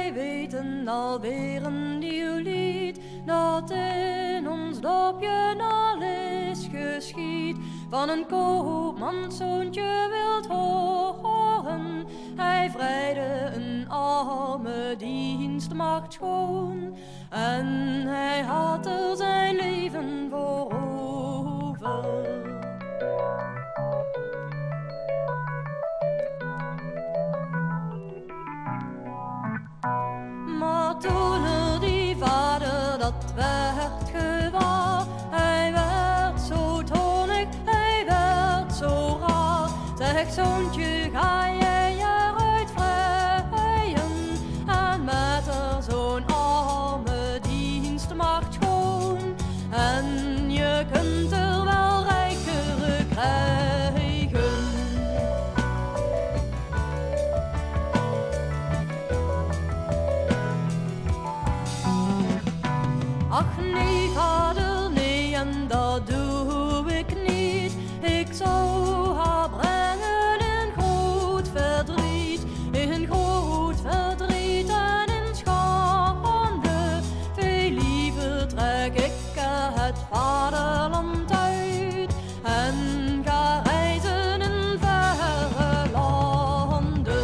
wij weten alweer een nieuw lied, dat in ons dorpje al is geschied. Van een koopmanszoontje wilt horen, hij vrijde een arme dienstmaagd schoon. En hij had er zijn leven voor over. Maar toen er die vader dat werd gewaar, hij werd zo tonig, hij werd zo raar. Zeg zoontje, ga jij eruit vrijen, en met er zo'n arme dienstmaagd schoon. En je kunt er wel rijkere krijgen. Ach nee, vader, nee, en dat doe ik niet. Ik zou haar brengen in groot verdriet, in groot verdriet en in schande. Veel liever trek ik het vaderland uit en ga reizen in verre landen.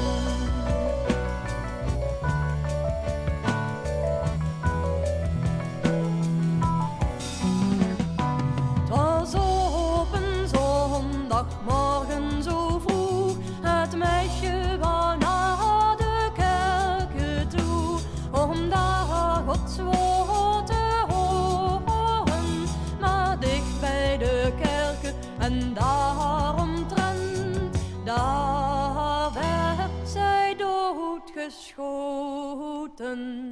Was op een zondagmorgen zo vroeg, het meisje wou naar de kerk toe, om daar Gods woord te horen. Maar dicht bij de kerk en daaromtrent, daar werd zij doodgeschoten.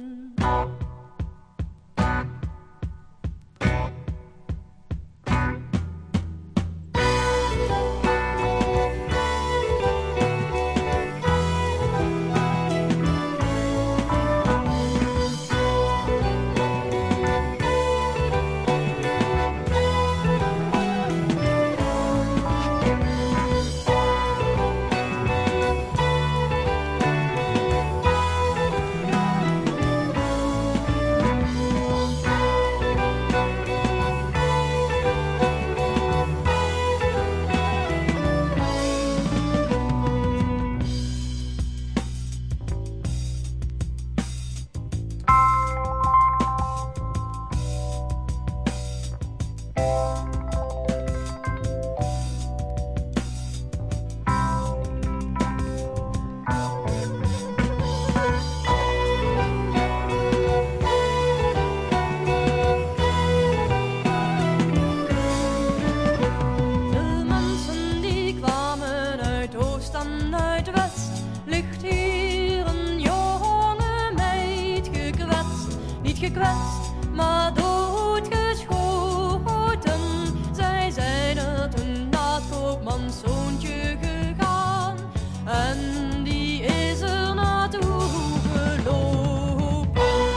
Gekwetst, maar doodgeschoten. Zij zijn er toen naar het koopmanszoontje gegaan en die is er naartoe gelopen.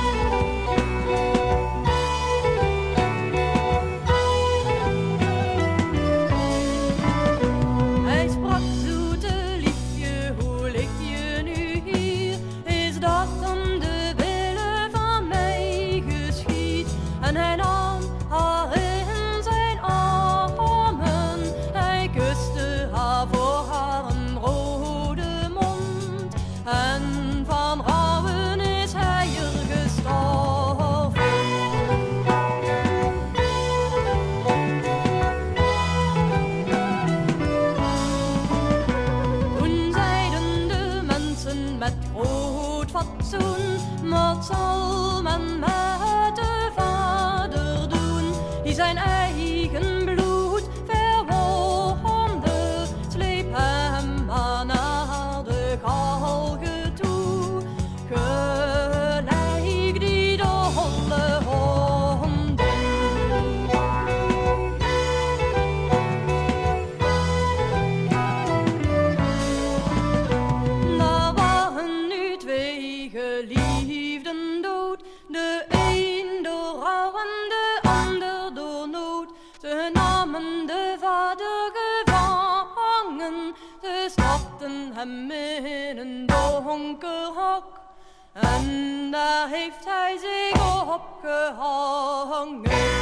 Hij sprak, zoete liefje, hoe lig je nu hier? Is dat om de wille van mij geschied? En hij nam haar in zijn armen, hij kuste haar voor haar een rode mond. En van rouwen is hij er gestorven. Toen zeiden de mensen met groot fatsoen, wat zal men met de vader doen, die zijn eigen bloed verwondde? Sleep hem maar naar de galgen toe, gelijk die dolle honden. Daar waren nu twee geliefden dood, de een door rouw en de ander door nood. Ze namen de vader gevangen, ze stapten hem in een donker hok. En daar heeft hij zich opgehangen.